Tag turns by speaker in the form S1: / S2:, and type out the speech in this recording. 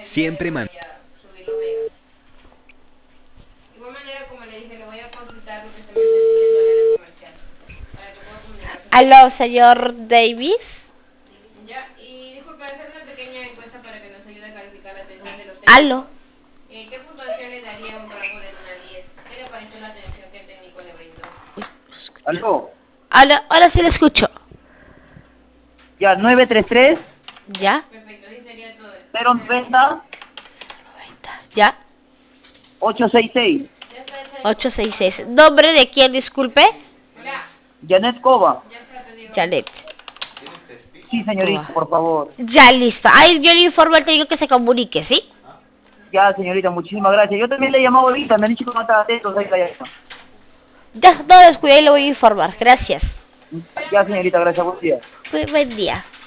S1: Siempre man.
S2: Subir los megas. De igual manera, como le dije, le voy a consultar lo que se me está diciendo en el comercial. Para que pueda comunicarse.
S3: Aló, señor Davis.
S2: Ya, y disculpe, hacer una pequeña encuesta para que nos ayude a calificar la atención de los
S3: Aló.
S2: técnicos. ¿Qué puntuación le daría un rango del 1 al 10? ¿Qué le pareció la atención que el técnico le brindó?
S4: ¿Aló?
S3: Aló, ahora sí le escucho.
S4: Ya, 933
S3: ¿Ya?
S2: Perfecto, así sería todo.
S4: 090
S3: ¿Ya?
S4: 866.
S2: Ya está hecha.
S3: 866. ¿Nombre de quién, disculpe?
S2: Hola,
S4: Janet Cova.
S2: ya está, te digo.
S3: Janet.
S4: Sí, señorita, por favor.
S3: Ya, listo. Ahí yo le informo al técnico que se comunique, ¿sí?
S4: Ya, señorita, muchísimas gracias. Yo también le he llamado ahorita, me han dicho que no estaba atento, ahí la llamo.
S3: Ya, no descuide y le voy a informar. Gracias.
S4: Ya, señorita, gracias, buen día.
S3: Buen día.